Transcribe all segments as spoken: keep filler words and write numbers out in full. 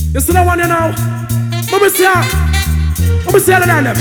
You see that one you know? Let me see ya. Let me see ya them.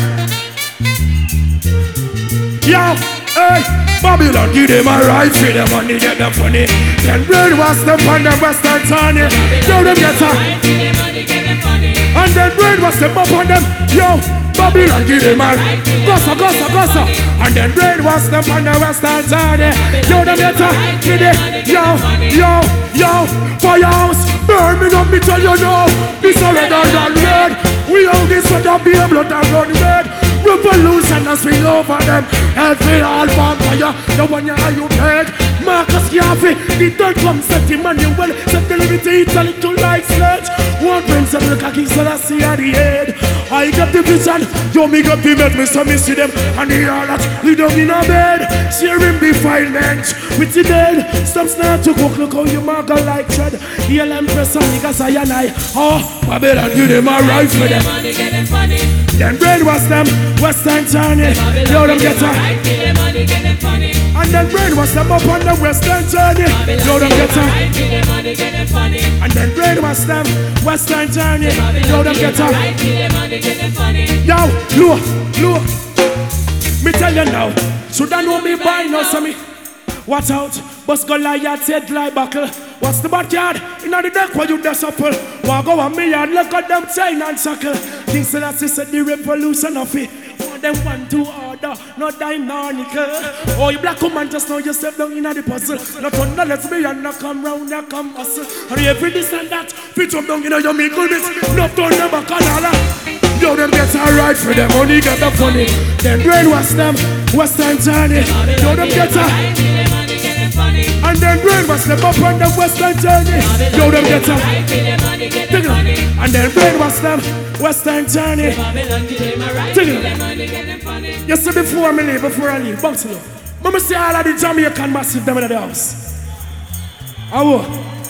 Yo, hey, Babylon give them a right for them money, get them funny. Then brainwash them on the western Tony. Yo, them get a. And then brainwash them up on them. Yo, Babylon give them a. Gossa, gossa, gossa. And then brainwash them on the western Tony. Yo, them get a. Get it. Yo, yo, yo. Firehouse, burn me up, me tell you now. This a red and red. We own this with the beer blood and run red. Revolution and swing over them. Every all vampire, the one you are you dead. Marcus Garvey, the third come set Emmanuel. Set the liberty, tell it to like sledge. One prince of the khaki, so I see at the head. I got the vision, yo me got the met me, so me see them. And they all that, we don't in a bed. Sharing defilement with the dead. Stop snap to cook, look how you mark a like tread. The L M press on niggas I and I. Oh, Babylon give them a right for them. Then brainwash them, Western Journey. Yo them get a. And then brainwash them up on the Western Journey. Yo them get a. And then brainwash them, Western Journey. Yo them get a. Yo, look, look. Me tell you now, should I know me by now, so me watch out, bust Goliath head like buckle. What's the backyard? In the deck where you dust supple. Walk over me and look at them chain and suckle. Things that said the revolution of it. Want them one to order, no dime, no nickel. Oh, you black woman just know yourself down in the puzzle. Not on the let's be and not come round, not come hustle. And every this and that, fit up down in your make good bit. Not on the back and yo, them get alright for them, money get the funny. Then brainwash them, Western Journey. Yo, them get a. And then brainwash them up on the Western Journey. Yo, them get a. And then brainwash them, Western Journey. You see before me leave, before I leave, bounce it up. Mama see all of the Jamaican massive them in the house. How?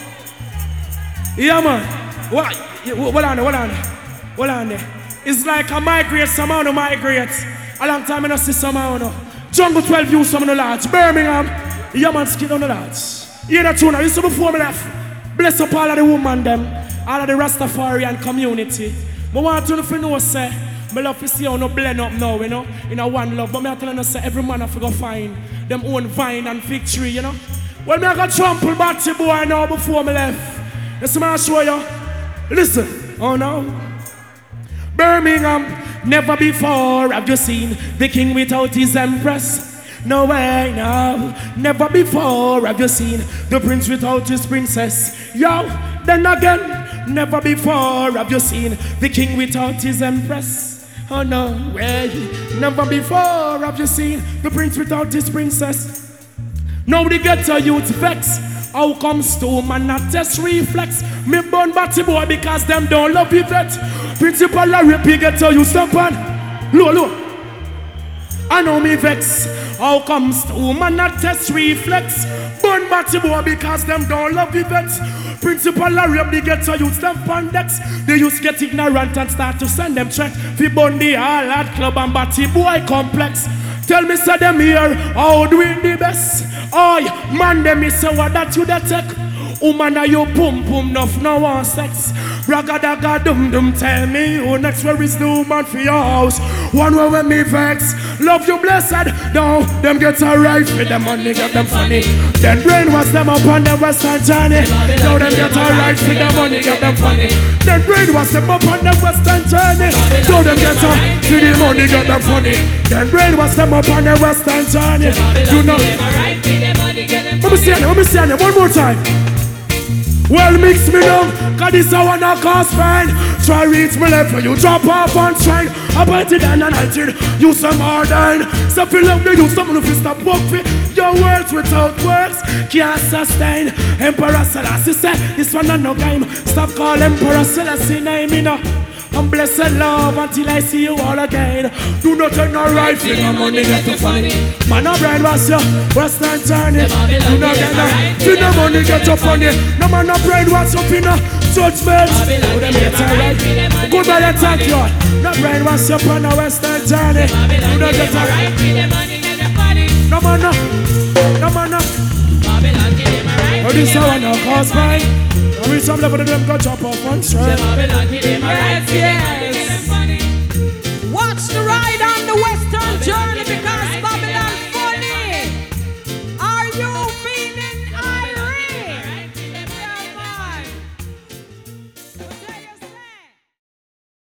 Yeah, man. What? Hold on, hold on. Hold on there. It's like a migrate, somehow no migrate. A long time I don't see somehow no. Jungle twelve views some of the lads. Birmingham, yeah man, skin on the lads. You know tune, you see before me left. Bless up all of the women them, all of the Rastafarian community. I want to know say, I love to see how no blend up now, you know, in a one love. But I tell you say every man have to go find them own vine and victory, you know. Well, I got trample batty boy now before me left. You see me I show you. Listen, oh no. Birmingham, never before have you seen the king without his empress. No way, no. Never before have you seen the prince without his princess. Yo, then again, never before have you seen the king without his empress. Oh no way, never before have you seen the prince without his princess. Now the ghetto youth vex. How comes to man not test reflex? Me burn batty boy because them don't love you vet. Principal a rape get to you stop on. Low, low. I know me vex. How comes to man not test reflex? Burn batty boy because them don't love you vet. Principal a rape they get to you stop on decks. They used get ignorant and start to send them threat. Fi burn the all at club and batty boy complex. Tell me say them here, how doing the best? Oi, man them me say what that you da take. Woman are you boom boom enough no one sex. Raga daga dum dum tell me who next where is the woman for your house. One way when me vex. Love you blessed. No, them get alright for them money, get them funny. Then brainwash them up on the Western Journey. Now them get alright for them money, get them funny. Then brainwash them up on the Western Journey. Now them get alright for the money, get them funny. Then brainwash them up on the Western Journey. You know. Let me see it, let me see it one more time. Well, mix me down, cause this I wanna cause pain. Try reach me left when you drop off on train. I bite it down and I did you some hard iron. So feel like me you something if you stop work for your words without words can't sustain. Emperor Selassie said, this one not no game. Stop calling Emperor Selassie name, you know. I'm blessed love until I see you all again. Do not turn no right finger, money get too funny. Man a brainwash you, Western Journey. Do not get no finger, money get too funny. No man a brainwash you, finna judgment. Do them get alright. Goodbye and thank you. No brainwash you on the Western Journey. Do not get alright. No man no, no man no. Oh, this I wanna cause mine. Reach some level to them go chop off one strap. Them Babylon give them a rise,